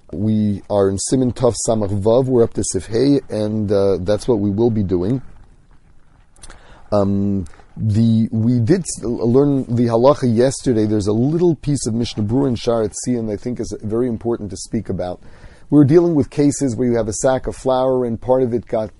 We are in Siman Tov Samach Vav. We're up to Sif Hey, and that's what we will be doing. We did learn the halacha yesterday. There's a little piece of Mishnah Berurah in Sharet Tziyun that I think is very important to speak about. We were dealing with cases where you have a sack of flour and part of it got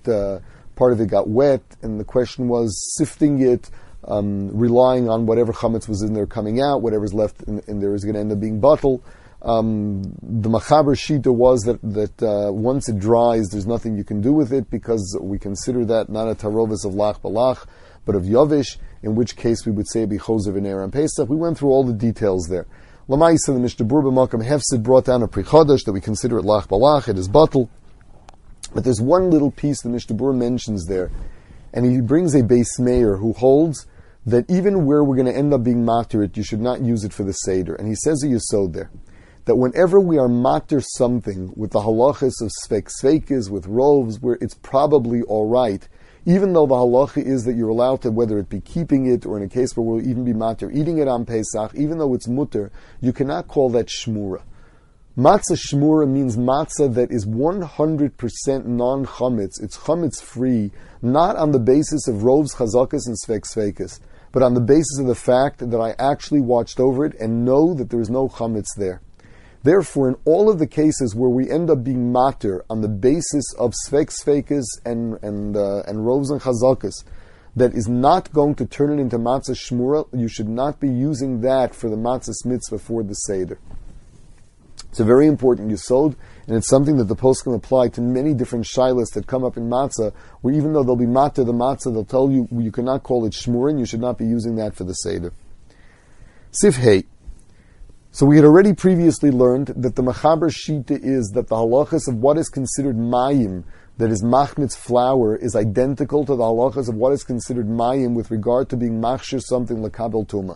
wet, and the question was sifting it, relying on whatever chametz was in there coming out, whatever's left in there is going to end up being bottle. The Machaber Shita was that once it dries, there's nothing you can do with it because we consider that not a tarovis of lach balach, but of yavish, in which case we would say be choser v'ner and Pesach. We went through all the details there. Lamaisa, the Mishnah Berurah b'makam hefsid brought down a prichodesh that we consider it lach balach, it is bottle. But there's one little piece the Mishnah Berurah mentions there, and he brings a base mayor who holds that even where we're going to end up being matir it, you should not use it for the Seder. And he says a yesod there, that whenever we are matir something with the halachas of svek svekis, with roves, where it's probably all right, even though the halacha is that you're allowed to, whether it be keeping it or in a case where we'll even be matir, eating it on Pesach, even though it's mutter, you cannot call that shmura. Matzah shmura means matzah that is 100% non-chametz. It's chametz free, not on the basis of roves, chazakas, and svek svekis, but on the basis of the fact that I actually watched over it and know that there is no chametz there. Therefore, in all of the cases where we end up being matir on the basis of svek svekis and roves and chazakas, that is not going to turn it into matzah shmura, you should not be using that for the matzah mitzvah for the Seder. It's a very important yesod, and it's something that the poskim apply to many different shilas that come up in matzah, where even though they'll be matir the matzah, they'll tell you you cannot call it shmura, and you should not be using that for the Seder. Sif Hey. So we had already previously learned that the Machaber Shita is that the halachas of what is considered mayim, that is machmitz flour, is identical to the halachas of what is considered mayim with regard to being machshir something lekabel tuma.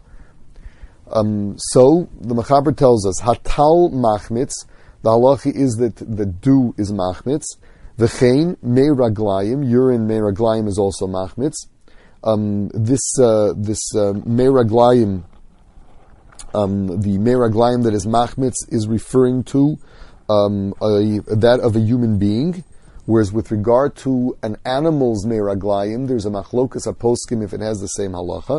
So the Machaber tells us hatal machmitz. The halacha is that the dew is machmitz. V'chein mei raglayim, urine mei raglayim is also machmitz. This mei raglayim. The meraglayim that is machmitz is referring to that of a human being, whereas with regard to an animal's meraglayim, there's a machlokas aposkim if it has the same halacha.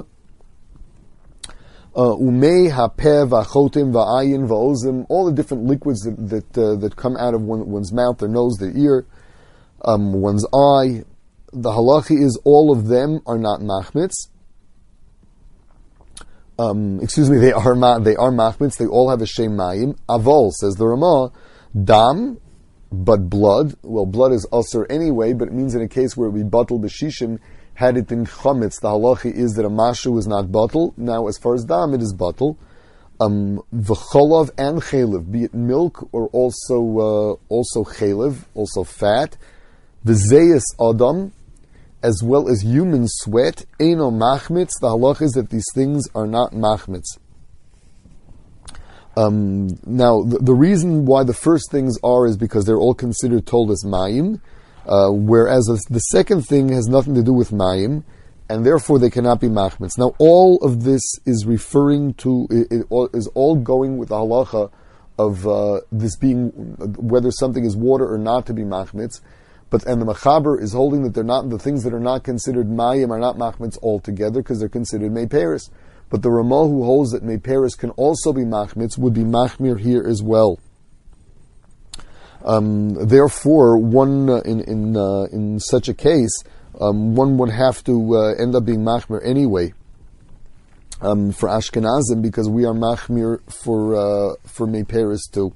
Umei hapeh v'achotim v'ayin v'ozim, all the different liquids that come out of one's mouth, their nose, their ear, one's eye. The halacha is all of them are not machmitz. They are machmitz. They all have a shem mayim. Avol, says the Ramah, dam, but blood. Well, blood is usher anyway, but it means in a case where it would be batel b'shishim, had it been chametz, the halacha is that a mashu is not batel. Now, as far as dam, it is batel. V'cholav and chaylev, be it milk or also chaylev, also fat. V'zeyas adam, as well as human sweat, eino machmitz. The halach is that these things are not machmitz. Now, the reason why the first things are is because they're all considered told as mayim, whereas the second thing has nothing to do with mayim, and therefore they cannot be machmitz. Now, all of this is referring to, is all going with the halacha of this being, whether something is water or not, to be machmitz. And the Machaber is holding that they're not, the things that are not considered mayim are not machmitz altogether because they're considered meiperis. But the Ramah who holds that meiperis can also be machmitz would be machmir here as well. Therefore, one in such a case, one would have to end up being machmir anyway for Ashkenazim because we are machmir for meiperis too.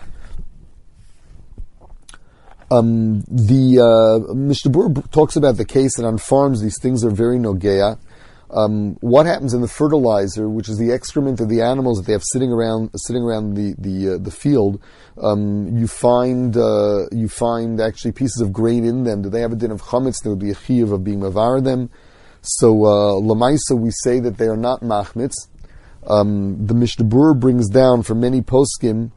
The Mishnah Berurah talks about the case that on farms these things are very nogea. What happens in the fertilizer, which is the excrement of the animals that they have sitting around the field? You find actually pieces of grain in them. Do they have a din of chametz? There would be a chiyuv of being mavar them. So lamaisa we say that they are not machmitz. The Mishnah Berurah brings down from many poskim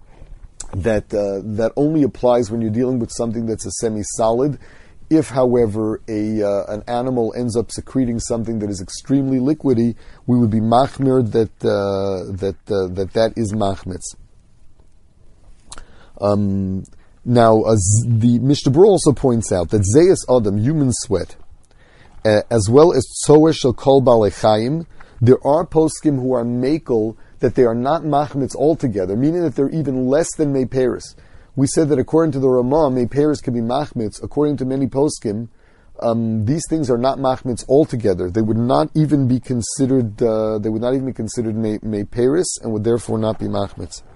that only applies when you're dealing with something that's a semi-solid. If, however, an animal ends up secreting something that is extremely liquidy, we would be machmir that is machmitz. The Mishnah Berurah also points out that Zeyas Adam, human sweat, as well as Tzoer Shel Kol Balei Chaim, there are poskim who are makel that they are not machmitz altogether, meaning that they're even less than Meiperis. We said that according to the Ramah, Meiperis can be machmitz. According to many poskim, these things are not machmitz altogether. They would not even be considered. Meiperis and would therefore not be machmitz.